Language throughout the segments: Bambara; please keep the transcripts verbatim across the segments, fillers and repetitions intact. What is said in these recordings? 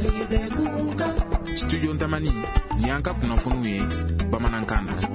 Studio Ntamani ni an ka kunnafoniw ye bamanankan na.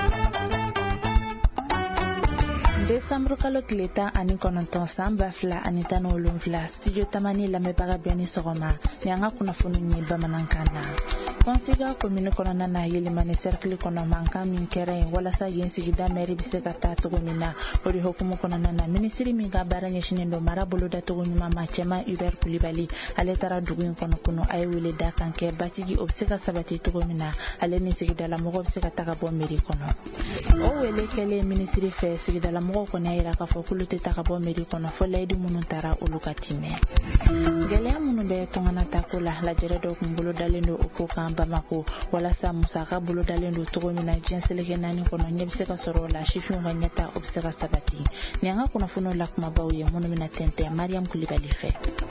Décembre kalo tile tan ani kɔnɔntɔn san ba fila ani tan ni wolonwula Studio Tamani lamɛnbaga bɛɛ ni sɔgɔma ni an ka kunnafoniw ye bamanankan na. Konsiga commune kɔnɔna na yelemani cercle kɔnɔ mankan min kɛra yen walasa yen sigida maire bɛ se ka taa cogo min na o de hukumu kɔnɔna na ministre min ka baara ɲɛsinnen don mara boloda cogo ɲuman ma cɛman Hubert Kulibali ale taara dugu in kɔnɔ kunu a ye wele da kan kɛ basigi o bɛ se ka sabati cogo min na ale ni sigidala mɔgɔ bɛ se ka taga bɔ mairie kɔnɔ o wele kɛlen ministre fɛ sigidala mɔgɔw kɔni y'a jira k'a fɔ k'olu tɛ taga bɔ mairie kɔnɔ fɔ layidu minnu taara olu ka timɛ gɛlɛya minnu bɛ tɔngana ko la lajɛrɛ dɔw kun bolo dalen don o ko kan Bamako walasa musaka bolo dalen don cogo min na diɲɛ seleke naani kɔnɔ ɲɛ bɛ se ka sɔrɔ o la sifinw ka ɲɛta o bɛ se ka sabati ni an ka kunnafoniw la kumabaw ye minnu bɛna tɛntɛn Mariam Kulibali fɛ.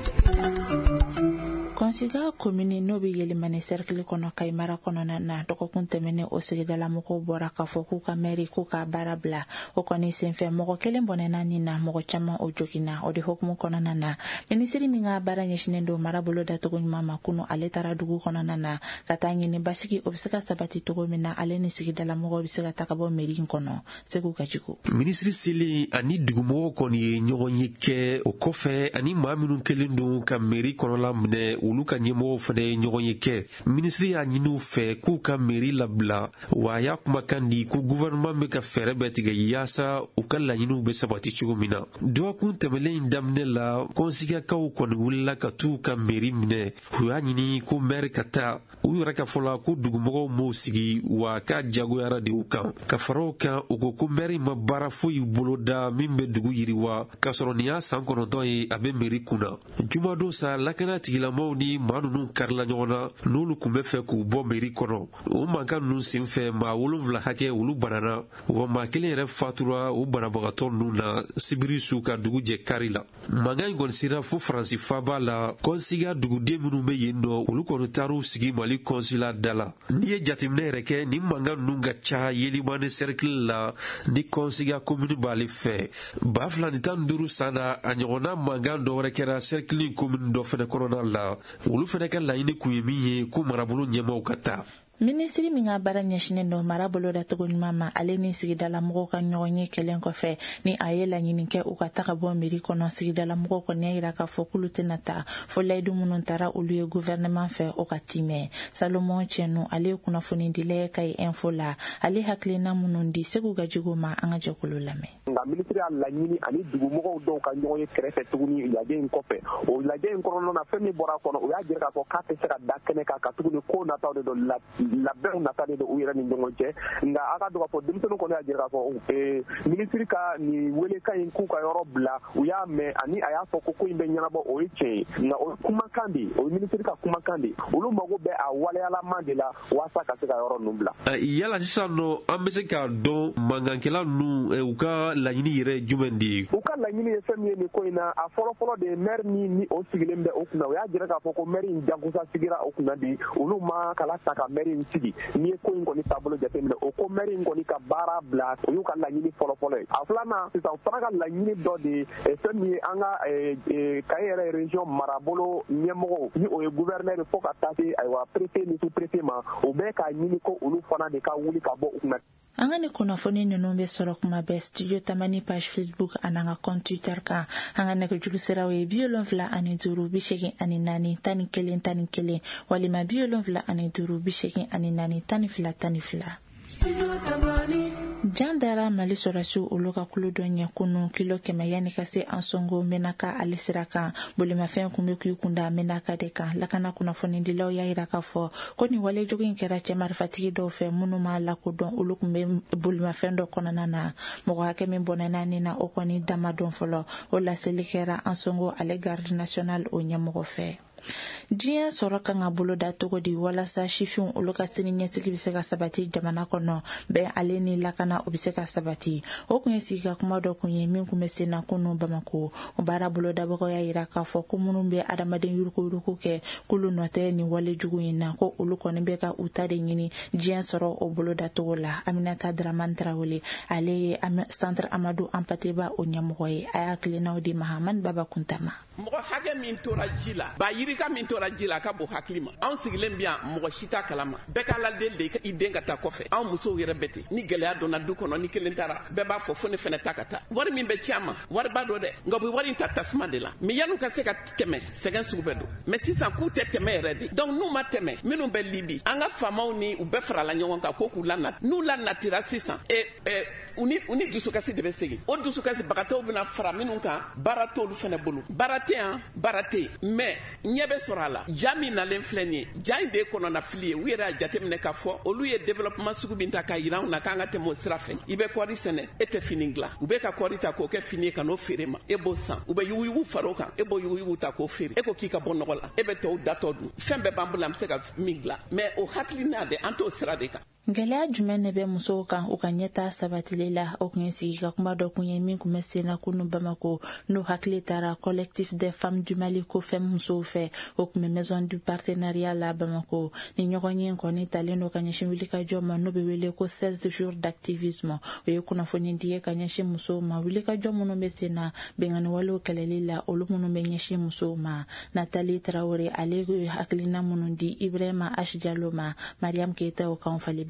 Konsiga commune n'o bɛ yelemani cercle kɔnɔ Kaimara kɔnɔna na dɔgɔkun tɛmɛnen o sigidala mɔgɔw bɔra k'a fɔ k'u ka maire k'u ka baara bila o kɔni senfɛ mɔgɔ kelen bɔnɛna nin na mɔgɔ caman o joginna o de hukumu kɔnɔna na ministre min ka baara ɲɛsinnen don mara bolo dacogo ɲuman ma kunu ale taara dugu kɔnɔna na ka taa ɲini basigi o bɛ se ka sabati cogo min na ale ni sigidala mɔgɔw bɛ se ka taga bɔ mairie in kɔnɔ Segu Kajigo. Ministre selen ani dugumɔgɔw kɔni ye ɲɔgɔn ye kɛ o kɔfɛ ani maa minnu kelen don ka mairie kɔnɔla minɛ olu ka ɲɛmɔgɔw fana ye ɲɔgɔn ye kɛ ministre y'a ɲini u fɛ k'u ka mairie labila wa a y'a kumakan di ko gouvernement bɛ ka fɛɛrɛ bɛɛ tigɛ yaasa u ka laɲiniw bɛ sabati cogo min na dɔgɔkun tɛmɛlen in daminɛ la konsigakaw kɔni wulila ka t'u ka mairie minɛ u y'a ɲini ko maire ka taa u yɛrɛ ka fɔla ko dugumɔgɔw m'o sigi wa k'a jagoyara de u kan ka fara o kan u ko ko maire ma baara foyi boloda min bɛ dugu yiriwa k'a sɔrɔ nin y'a san kɔnɔntɔn ye a bɛ mairie kunna jumadon sa lakana tigilamaw ni maa ninnu karila ɲɔgɔn na n'olu kun bɛ fɛ k'u bɔ mairie kɔnɔ o mankan ninnu senfɛ maa wolonwula hakɛ olu banana wa maa kelen yɛrɛ fatura o banabagatɔ ninnu na sibiri su ka dugu jɛ kari la mankan in kɔni sera fo faransi faba la konsiga duguden minnu bɛ yen nɔ olu kɔni taar'u sigi mali kɔnsula da la n'i ye jateminɛ yɛrɛ kɛ nin mankan ninnu ka ca yelimani cercle la ni konsiga commune b'ale fɛ ba fila ni tan ni duuru san na a ɲɔgɔnna mankan dɔ wɛrɛ kɛra cercle commune dɔ fɛnɛ kɔnɔna la olu fɛnɛ ka laɲini kun ye min ye ko marabolo ɲɛmaw ka taa ministre min ka baara ɲɛsinnen don mara bolo dacogo ɲuman ma ale ni sigidala mɔgɔw ka ɲɔgɔn ye kɛlen kɔfɛ ni a ye laɲini kɛ u ka taga bɔ mairie kɔnɔ sigidala mɔgɔw kɔni y'a jira k'a fɔ k'olu tɛna taa fɔ layidu minnu taara olu ye gouvernement fɛ o ka timɛ Salomon Tienu ale ye kunnafoni dila ka ye info la ale hakilina minnu di Segu Gajigo ma an ka jɛkulu lamɛn. Nka ministre y'a laɲini ani dugumɔgɔw dɔw ka ɲɔgɔn ye kɛrɛfɛ tuguni lajɛ in kɔfɛ o lajɛ in kɔnɔna na fɛn min bɔra kɔnɔ o y'a jira k'a fɔ k'a tɛ se ka da kɛnɛ kan ka tuguni ko nataw de don labɛnw natalen don u yɛrɛ ni ɲɔgɔn cɛ nka a ka dɔn k'a fɔ denmisɛnninw kɔni y'a jira k'a fɔ ministre ka nin welekan in k'u ka yɔrɔ bila u y'a mɛn ani a y'a fɔ ko ko in bɛ ɲɛnabɔ o ye tiɲɛ ye nka o ye kumakan de o ye ministre ka kumakan de olu mago bɛ a waleyalaman de la walasa ka se ka yɔrɔ ninnu bila. Yala sisan nɔ an bɛ se k'a dɔn mankankɛla ninnu u ka laɲini yɛrɛ jumɛn de ye? U ka laɲini ye fɛn min ye nin ko in na a fɔlɔfɔlɔ de ye maire min ni o sigilen bɛ o kunna o y'a jira k'a fɔ ko maire in jagosa sigira o kunna de olu ma kala ta ka maire in sigi n'i ye ko in kɔni taabolo jateminɛ o ko maire in kɔni ka baara bila o y'u ka laɲini fɔlɔfɔlɔ ye a filanan sisan o fana ka laɲini dɔ de ye fɛn min ye an ka Kayi yɛrɛ région marabolo ɲɛmɔgɔw ni o ye gouverneur fo ka taa se ayiwa préfet ni sous-préfet ma o bɛ k'a ɲini ko olu fana de ka wuli ka bɔ u kunna. An ka ni kunnafoni ninnu bɛ sɔrɔ kuma bɛɛ Studio Tamani page Facebook ani an ka compte Twitter kan an ka nɛgɛjuru siraw ye bi wolonwula ani duuru bi seegin ani naani tan ni kelen tan ni kelen walima bi wolonwula ani duuru bi seegin ani naani tan ni fila tan ni fila. Jan dara Mali sɔrɔsiw olu ka kulo dɔ ɲɛ kunu kilo kɛmɛ yanni ka se an sɔngo Menaka ale sira kan bolimafɛn kun bɛ k'i kunda Menaka de kan lakana kunnafoni dilaw y'a jira k'a fɔ ko nin wale jugu in kɛra cɛ marifatigi dɔw fɛ minnu m'a lakodɔn olu kun bɛ bolimafɛn dɔ kɔnɔna na mɔgɔ hakɛ min bɔnɛna nin na o kɔni dama dɔn fɔlɔ o laseli kɛra an sɔngo ale garde national o ɲɛmɔgɔ fɛ. Diɲɛ sɔrɔ kan ka bolo da togo di walasa sifinw olu ka sini ɲɛsigi bɛ se ka sabati jamana kɔnɔ bɛn ale ni lakana o bɛ se ka sabati o kun ye sigi ka kuma dɔ kun ye min kun bɛ sen na kunu Bamako o baara bolo dabagaw y'a jira k'a fɔ ko minnu bɛ adamaden yuruguyurugu kɛ k'olu nɔ tɛ nin wale jugu in na ko olu kɔni bɛ ka u ta de ɲini diɲɛ sɔrɔ o bolo da togo la Aminata Dramane Traoré ale ye centre Amadou Hampâté Bâ o ɲɛmɔgɔ ye a y'a hakilinaw di Mahamane Baba Kuntama. Mɔgɔ hakɛ min tora ji la ba yiri ka min tora ji la ka bo hakili ma an sigilen bi mɔgɔ sita kalama bɛɛ ka ladel de i den ka taa kɔfɛ an musow yɛrɛ bɛɛ ten ni gɛlɛya donna du kɔnɔ ni kelen taara bɛɛ b'a fɔ fo ne fɛnɛ ta ka taa wari min bɛ ci a ma wari b'a dɔ dɛ nka u bɛ wari in ta tasuma de la mɛ yan'u ka se ka tɛmɛ sɛgɛn sugu bɛɛ don mɛ sisan k'u tɛ tɛmɛ yɛrɛ de donc n'u ma tɛmɛ minnu bɛ libi an ka faamaw ni u bɛɛ farala ɲɔgɔn kan ko k'u lanati n'u lanatira sisan e e u ni u ni dusukasi de bɛ segin o dusukasi bagatɔw bɛna fara minnu kan baara t'olu fɛnɛ bolo baara tɛ yan baara tɛ yen mɛ ɲɛ bɛ sɔrɔ a la ja min nalen filɛ nin ye ja in de ye kɔnɔna fili ye u yɛrɛ y'a jateminɛ k'a fɔ olu ye développement sugu min ta ka yira anw na k'an ka tɛmɛ o sira fɛ i bɛ kɔɔri sɛnɛ e tɛ fini dilan u bɛ ka kɔɔri ta k'o kɛ fini ye ka n'o feere ma e b'o san u bɛ yuguyugu fara o kan e b'o yuguyugu ta k'o feere e ko k'i ka bɔ nɔgɔ la e bɛ tɔw datɔ dun fɛn bɛɛ b'an bolo an bɛ se ka min dilan mɛ o hakilina de an t'o sira de kan. Gɛlɛya jumɛn ne bɛ musow kan u ka ɲɛta sabatili la o kun ye sigi ka kuma dɔ kun ye min kun bɛ senna kunu Bamako n'o hakili taara collectif des femmes du Mali ko fɛn musow fɛ o kun bɛ maison du partenariat la Bamako ni ɲɔgɔn ye kɔni talen do ka ɲɛsin wulikajɔ ma n'o bɛ wele ko seize jours d'activisme o ye kunnafoni di ye ka ɲɛsin musow ma wulikajɔ minnu bɛ senna bɛnkanni walew kɛlɛli la olu minnu bɛ ɲɛsin musow ma Nathalie Traoré ale ye hakilina minnu di Ibrahima H Diallo ma Mariam Keita o kan fali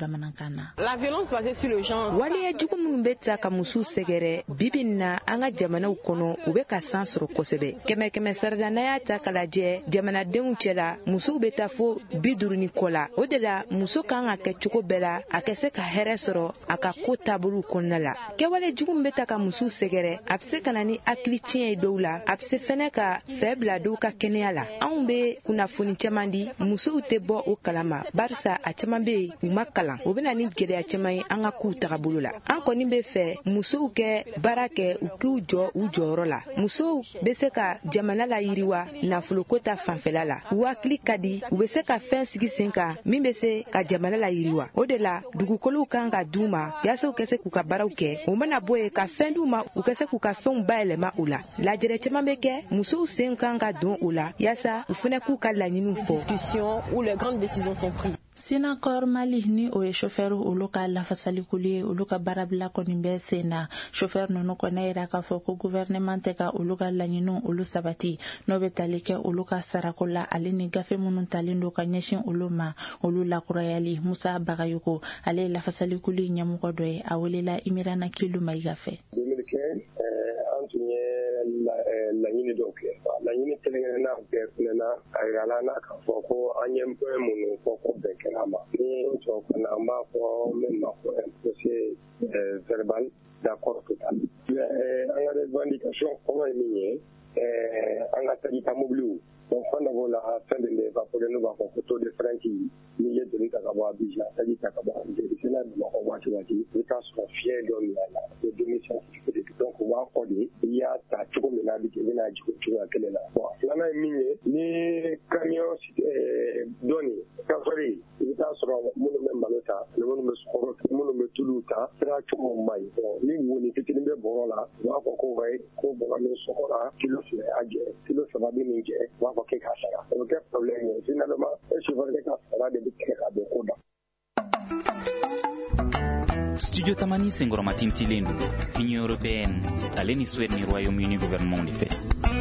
La violence basée sur le genre. Waliya jugu minnu bɛ ta ka musow sɛgɛrɛ bibi na an ka jamanaw kɔnɔ u bɛ ka san sɔrɔ kosɛbɛ kɛmɛ kɛmɛ sarida n'a y'a ta ka lajɛ jamanadenw cɛla musow bɛ taa fo bi duuru ni kɔ la o de la muso kan ka kɛ cogo bɛɛ la a ka se ka hɛrɛ sɔrɔ a ka ko taabolo kɔnɔna la kɛwale jugu min bɛ ta ka musow sɛgɛrɛ a bɛ se ka na ni hakili tiɲɛ ye dɔw la a bɛ se fɛnɛ ka fɛ bila dɔw ka kɛnɛya la anw bɛ kunnafoni caman di musow tɛ bɔ o kalama barisa a caman bɛ yen u ma kalan o bɛna ni gɛlɛya caman ye an ka kow tagabolo la an kɔni bɛ fɛ musow kɛ baara kɛ u k'u jɔ u jɔyɔrɔ la musow bɛ se ka jamana la yiriwa nafoloko ta fanfɛla la u hakili ka di u bɛ se ka fɛn sigi sen kan min bɛ se ka jamana la yiriwa o de la dugukolow kan ka d'u ma yaasa u ka se k'u ka baaraw kɛ o mana bɔ yen ka fɛn d'u ma u ka se k'u ka fɛnw bayɛlɛma o la lajɛrɛ caman bɛ kɛ musow sen kan ka don o la yaasa u fana k'u ka laɲiniw fɔ. Sinakor Mali ni o ye chauffeur olu ka lafasalikuli ye olu ka baarabila kɔni bɛ sen na chauffeur ninnu kɔni yira k'a fɔ ko gouvernement tɛ ka olu ka laɲiniw olu sabati n'o bɛ tali kɛ olu ka sarako la ale ni gafe minnu talen do ka ɲɛsin olu ma olu lakurayali Musa Bagayoko ale ye lafasalikuli ɲɛmɔgɔ dɔ ye a welela Imirana Kilu Mayiga fɛ. An tun ye laɲini dɔw kɛ laɲini kelen-kelenna bɛɛ fɛnɛ a yirala n'a k'a fɔ ko an ye minnu fɔ ko bɛn kɛra ma ni tubabukan an b'a fɔ min ma ko imposé verbal d'accord total an ka revendication kɔrɔ ye min ye an ka tagita mobiliw donc fana b'o la fɛn de bɛ evaporé n'u b'a fɔ ko taux de frein n'i ye joli ta ka bɔ Abidjan taji ta ka bɔ Algérie sɛnɛ Bamakɔ waati waati i bɛ taa sɔrɔ fiɲɛ dɔ min a la o demi scientifique de donc u b'a fɔ de i y'a ta cogo min na a bɛ kɛ i bɛna jigin cogoya kelen na bon filanan ye min ye ni camion dɔ nin chauffeur i bɛ taa sɔrɔ minnu bɛ malo ta ani minnu bɛ sukaro ta minnu bɛ tulu ta sira cogo man ɲi bon ni woni fitinin bɛ bɔrɔ la u b'a fɔ ko wayi ko bɔrɔ min sɔgɔra kilo fila a jɛ kilo saba bɛ nin jɛ u b'a fɔ k'e ka sara o bɛ kɛ problème ye finalement e chauffeur kɛ ka sara de bɛ kɛ ka bɛn ko da. Studio Tamani Sengoroma tintilen do Union Européenne ale ni Suède ni Royaume-Uni gouvernement de fait.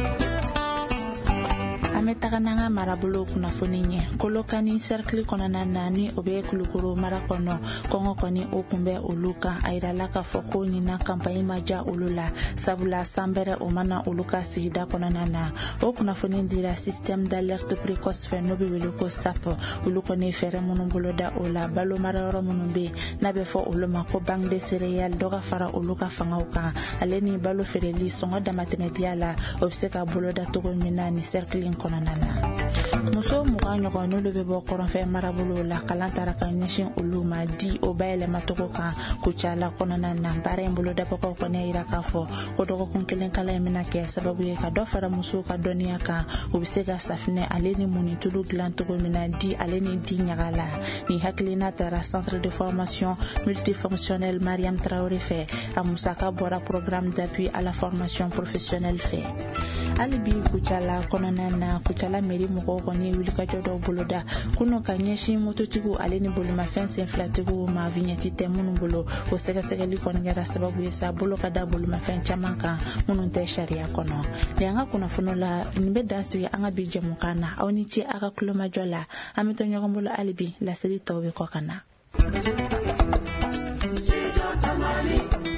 Ame tagananga marabolo kunnafoni nye kolokani cercle kɔnɔna na ni o bɛ kulukoro mara kɔnɔ kɔngɔ kɔni o kun bɛ olu kan a yirala k'a fɔ ko ɲina campagne ma diya olu la sabula san bɛrɛ o mana olu ka sigida kɔnɔna na o kunnafoni dira système d'alerte précoce fɛ n'o bɛ wele ko S A P olu kɔni fɛɛrɛ minnu bolo da o la balo mara yɔrɔ minnu bɛ n'a bɛ fɔ olu ma ko banque de céréales dɔ ka fara olu ka fangaw kan ale ni balo feereli sɔngɔ damatɛmɛdiya la o bɛ se ka bolo da cogo min na ni cercle in kɔnɔna na muso mugan ɲɔgɔn n'olu bɛ bɔ kɔrɔnfɛ marabolo la kalan taara ka ɲɛsin olu ma di o bayɛlɛmacogo kan Kucala kɔnɔna na baara in bolo dabagaw kɔni yira k'a fɔ ko dɔgɔkun kelen kalan in bɛna kɛ sababu ye ka dɔ fara musow ka dɔnniya kan u bɛ se ka safinɛ ale ni munitulu dilan cogo min na di ale ni di ɲaga la ni hakilina taara centre de formation multifonctionnel Mariam Traoré fɛ a musaka bɔra programme d'appui à la formation professionnelle fɛ hali bi Kucala kɔnɔna na Kucala mairie mɔgɔw kɔni wuli ka jɔ dɔw boloda kunun ka ɲɛsin mototigiw ale ni bolimafɛn sen filatigiw ma vignette tɛ minnu bolo o sɛgɛsɛgɛli kɔni kɛra sababu ye sa bolo ka da bolimafɛn caman kan minnu tɛ sariya kɔnɔ ni an ka kunnafoni la nin bɛ dansigi an ka bi jɛmukan na aw ni ce a ka kulomajɔ la an bɛ to ɲɔgɔn bolo hali bi laseli tɔw bɛ kɔ ka na.